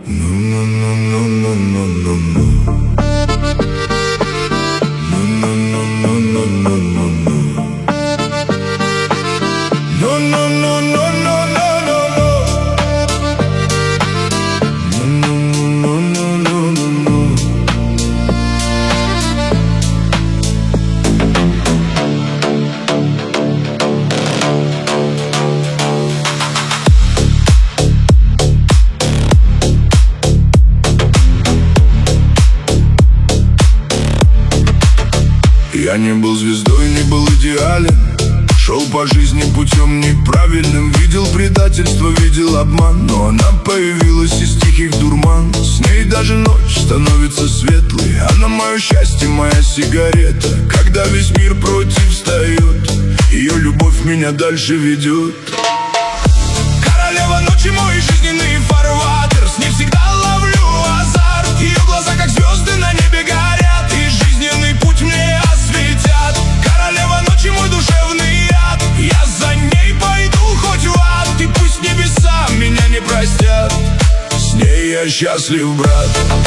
Я не был звездой, не был идеален. Шел по жизни путем неправильным. Видел предательство, видел обман. Но она появилась из тихих дурман. С ней даже ночь становится светлой. Она мое счастье, моя сигарета. Когда весь мир против встает, ее любовь меня дальше ведет. Королева ночи, мой жизненный фарватер. С ней всегда ловлю азарт. Ее глаза как звезды на небе горят, и жизненный путь мне осветят. Королева ночи, мой душевный яд. Я за ней пойду хоть в ад, и пусть небеса меня не простят. С ней я счастлив, брат.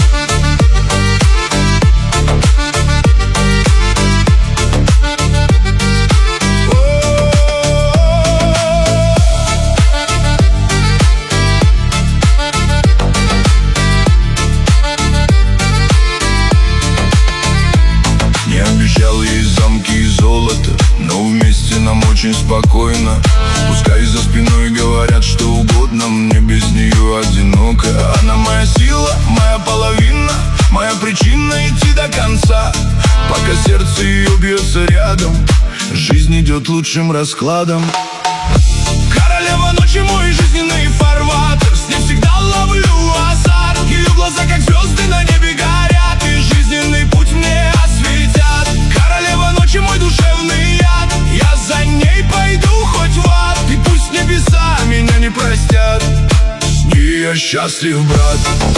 Но вместе нам очень спокойно. Пускай за спиной говорят что угодно, мне без нее одиноко. Она моя сила, моя половина, моя причина идти до конца. Пока сердце ее бьется рядом, жизнь идет лучшим раскладом. Королева ночи, мой жизненный фарватер. С ней всегда ловлю азарт. Ее глаза как звезды на небе горят, и жизненный путь мне осветят. Королева ночи, мой душевный яд. Я за ней пойду хоть в ад, и пусть небеса меня не простят. С ней я счастлив, брат.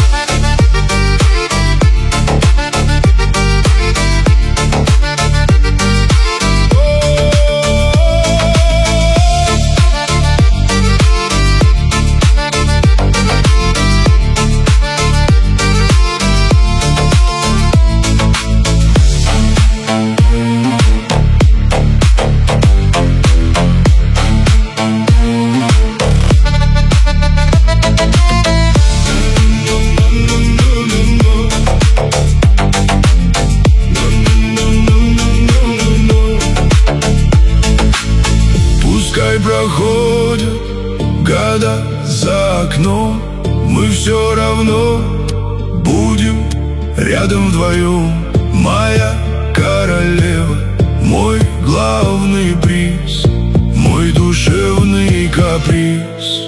Пускай проходят года за окном, мы все равно будем рядом вдвоем. Моя королева, мой главный приз, мой душевный каприз.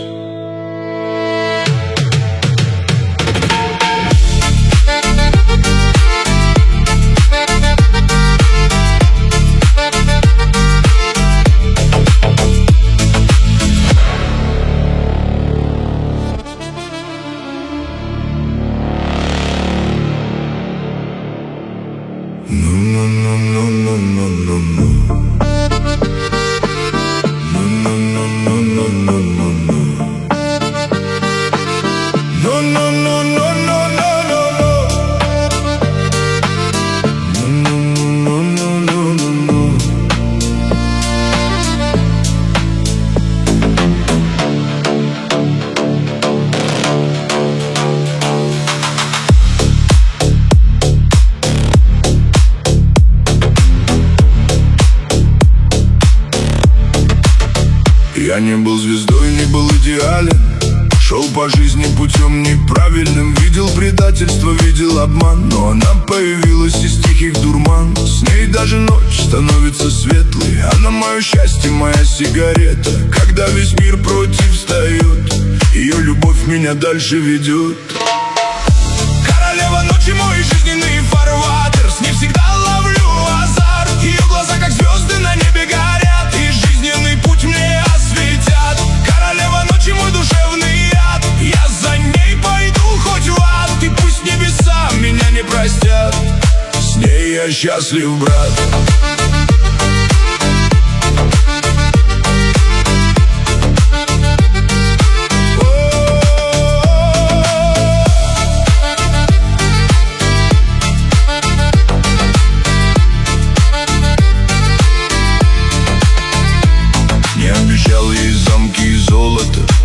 Я не был звездой, не был идеален. Шел по жизни путем неправильным. Видел предательство, видел обман. Но она появилась из тихих дурман. С ней даже ночь становится светлой. Она мое счастье, моя сигарета. Когда весь мир против встает, ее любовь меня дальше ведет. Королева ночи, мой жизненный фарватер. С ней всегда ловлю азарт. Ее глаза как звезды на небе горят, и жизненный путь мне осветят. Королева ночи, мой душевный яд. Я за ней пойду хоть в ад, и пусть небеса меня не простят. С ней я счастлив, брат.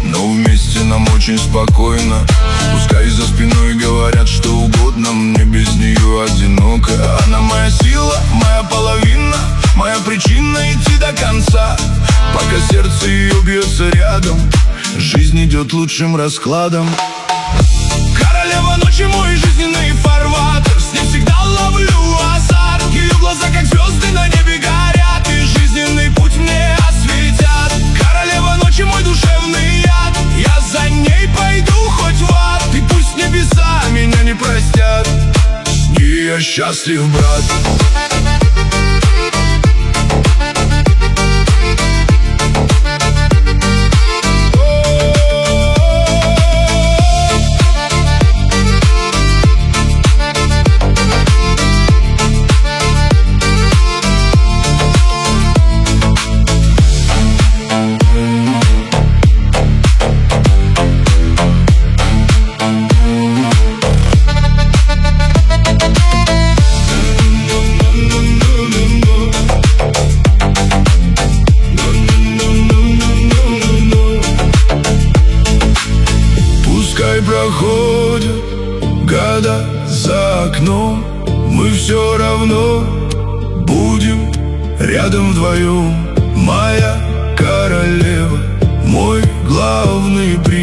но вместе нам очень спокойно. Пускай за спиной говорят что угодно, мне без нее одиноко. Она моя сила, моя половина, моя причина идти до конца. Пока сердце ее бьется рядом, жизнь идет лучшим раскладом. Королева ночи, мой жизненный фарватер, с ней всегда ловлю азарт. Ее глаза как звезды на небе горят, и жизненный путь мне осветят. Королева ночи, мой душевный яд, я за ней пойду хоть в ад. И пусть небеса меня не простят, с ней я счастлив, брат. Пускай проходят года за окном, мы все равно будем рядом вдвоем. Моя королева, мой главный приз.